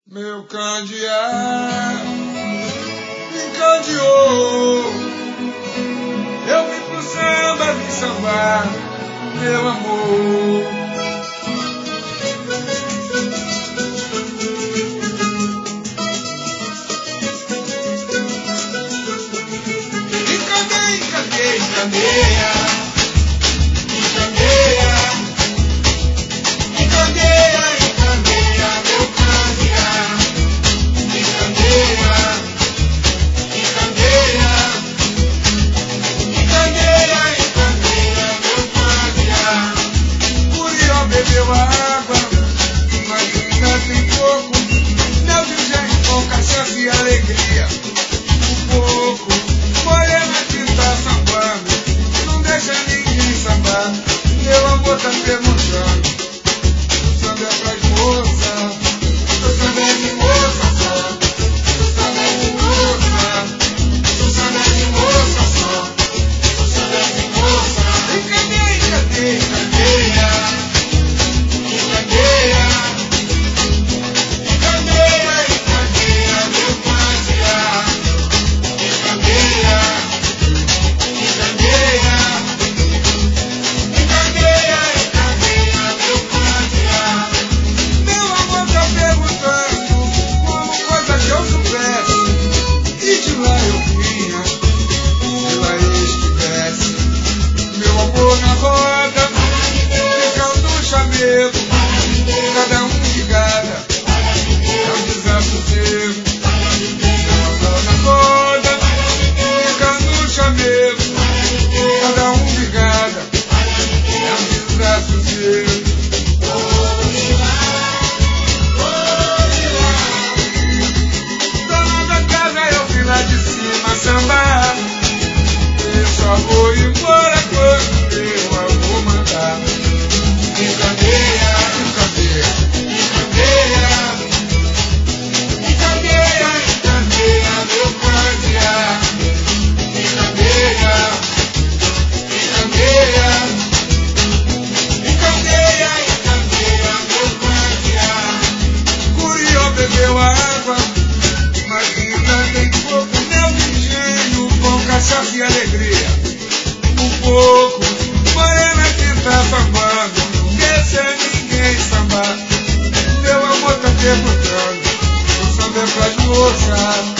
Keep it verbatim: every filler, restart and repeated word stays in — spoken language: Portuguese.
Meu candeeiro me encandeou. Eu vim pro samba, vim sambar, meu amor. Encandeia, encandeia, encandeia. Bebeu água, mas ainda tem pouco. Meu virgem com cachaça e alegria. Um pouco, morena que tá sambando, não deixa ninguém sambar. Meu amor tá perguntando, o samba é pras moças, o samba é de moça só, o samba é de moça, o samba é de moça só, o samba é de moça. Encadeia, encadeia, encadeia. Cada um ligada, é um desassossego. Meu amor na roda, fica no chamego. Cada um ligada, é um desassossego. Dona da casa, eu vim lá de cima sambar. Eu só vou embora quando meu amor mandar. Encandeia, encandeia, encandeia, encandeia, encandeia, meu candeeiro. Encandeia, encandeia, encandeia, encandeia, meu candeeiro. Curió bebeu água, mas ainda tem pouco. Meu engenho com cachaça e alegria. Um pouco, morena que tá sambando, deixa ninguém sambar. Meu amor tá perguntando, o samba é pras moças.